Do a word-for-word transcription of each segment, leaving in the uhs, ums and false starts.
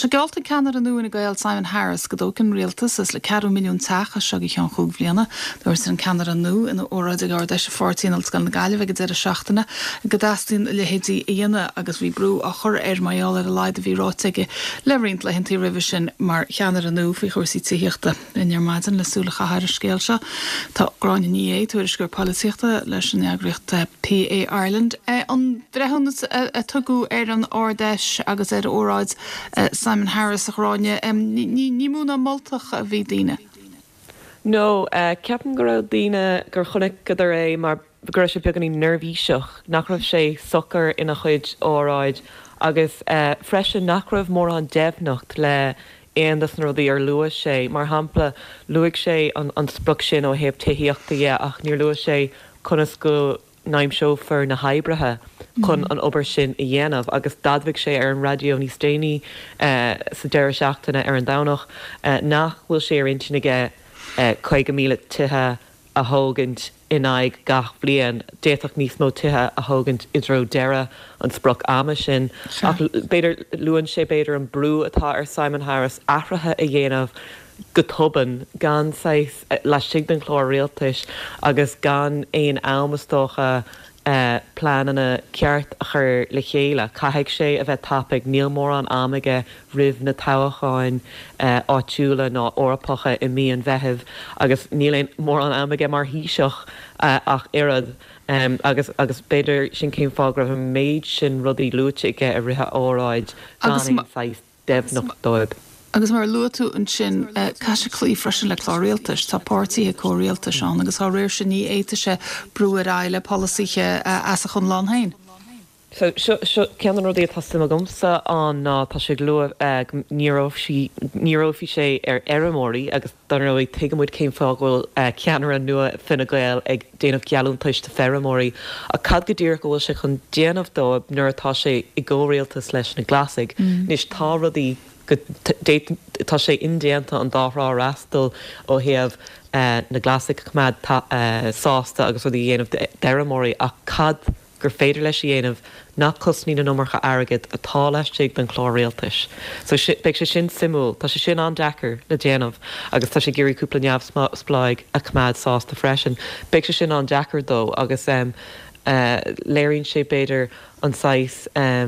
sé gealta ceannar an nuin a gail Simon Harris go dócin rialtas is le ceadú milliún techa seag chean chuig bbliana, dúirs an ceannar an nu ina óráid a gáir deis fourtínal gan na gaiileh go deidir seachtainna go dastín le hétí aana agus bhí brú a chur ar maiall ar a leid a bhí ráteige le rint le hintí rih sin mar cheannar an nu fao chuirsí tííochta in ar maidan lesúlacha hair scéil se tá gráin ní é tuairis gur políochta leis an eagricht P A Ireland an brehun a tugu ar an ádeis agus ar óráid Simon Harris a chráine ní múna moltach a bhí daine. No, ceapan go raibh daine gur chunig go é mar gur sé beganí nervhíiseach nach raibh sé sochar ina chuid óráid agus freisin nach raibh mór an deimhnacht le éondas na rudaí ar luas sé mar hampla luigh sé an sprug sin ó héobh taíochta é ach níor luas sé chunas go naimseofer na haibrethe chun an obair sin i dhéanamh agus dadmhaigh sé ar an radio níos déine sa deire seachtainna ar an dánach nach bhfuil sé ar intinige chuige míle tuthe a thógant in aig gach blian déach níos mó tuthe a thógant idró deire an sprog ama sin ach beidir luann sé beidir an brú atá ar Simon Harris ahrathe a dhéanamh go tuban gan sais leis sig den chlár réaltais agus gan éon almastócha uh, planana ceart a chur le chéile caiigh sé a bheith tapig níl mór an amige rih na táhaáin uh, áitiúla ná orpacha i mí an bheitheh agus níl mór an amige mar híiseach uh, ach iad um, agus agus beidir sin céim fágrah an méid sin rudí lúteige a rithe óráid gan éon sais deimhnach dóib. Agus mar luatú an sin caiise clí freisin le chláréaltas tá pártaí a córéaltas an agus á réir sin ní éiteise brúar eile políe as a chun lán hain. So ceanan rudí tasú a gomsa an ná tá sé gluh níróhí sé ar airmóí agus don roií tuigemuid céim fáhfuil ceanar an nua finna gail ag déanamh cealúntais de ferramóí a cad go dtír gohfuil se chun déanamh dóibh nuair atá sé i ggóréaltas leis na glasig níos tá rudí tá sé indéanta an dárá rastal ó héamh na glasig cumad sásta agus rudí dhéanamh deramóí a cad gur féidir leis dhéanamh nach cosní na nómarcha agad atá leisteigh den chláréaltais. So beidh sé sin simú, tá sé sin an dechar le déanamh agus tá sé géirí cúpla neamh spláig a cumad sásta freisin. Beidh sé sin an dechar dó agus léironn sé beidir an sais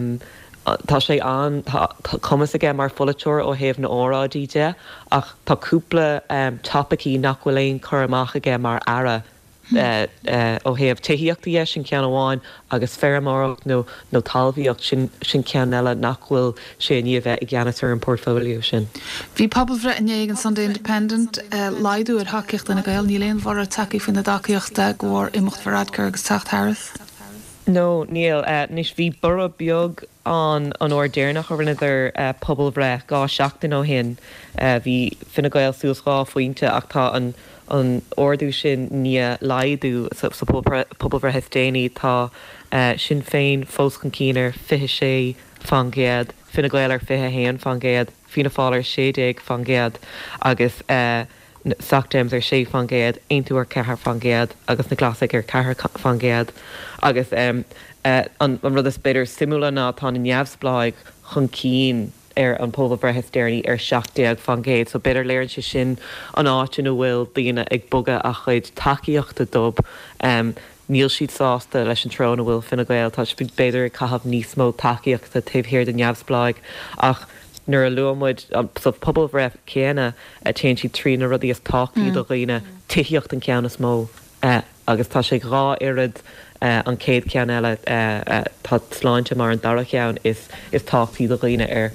tá sé an cumas aige mar folatóir ó héamh na óráidíide ach tá cúpla um, tapaí nach bhfuil éon chur amach aige mar ara uh, uh, ó héamh taíochtta é sin cean amháin agus fearmórach nó nó talmhaíocht sin sin cean eile nach bhfuil sé ní bheith i gceannatar an portfólio sin. Bhí poblbhre in éag an Sunday Independent uh, laidú ar haceocht in a gail ní léon bhar a takeí fin na dacaíochta go bhfuir imecht Varadkar agus Tacht Harris? No, Neil, uh, nis bhí bura beag an an or déirnach ar rinnear uh, pobl bhre gá seachtain ó hin uh, bhí finna gail súsá faointe ach tá an an ordú sin ní laidú sa so, so pobl bhre hestéine tá uh, sin féin fós chun cínar fiche sé fangéad finna gail ar fiche héan fangéad fina fáir sédéag fangéad agus uh, Sachtéims ar sé fangéad, aonú ar cethar fangéad, agus na glasig ar cethar fangéad, agus um, uh, an, an rud is beidir simúla ná tá na neamhspláig chun cín ar an pobl brethe stéirní ar seachtaíag fangéad, so beidir léironn sé sin an áitin ó bhfuil daoine ag buga a chuid takeíochta dub um, níl siad sásta leis an trón a bhfuil finna gail tá sé beidir caithfh níos mó takeíochta taobhhéir den neamhspláig ach nuair a luamid sa pobl bhreh céanna a téann siad trí na rudí is táchaí do dhaoine tuíocht an ceannas mó agus tá sé rá irid an céad cean eile tá sláinte mar an dara ceann is is táchaí do dhaoine ar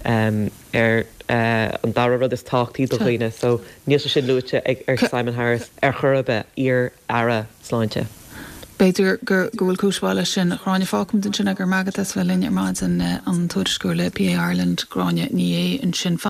ar an dara rud is táchaí do dhaoine so níl sé sin luite ag ar Simon Harris ar churbe ar ara sláinte. Beidir gur gohfuil cúsbáile sin chráine fácum den sin gur magatas bheith linne ar maid an an tuairisciúil le P A Ireland gráine ní é an sin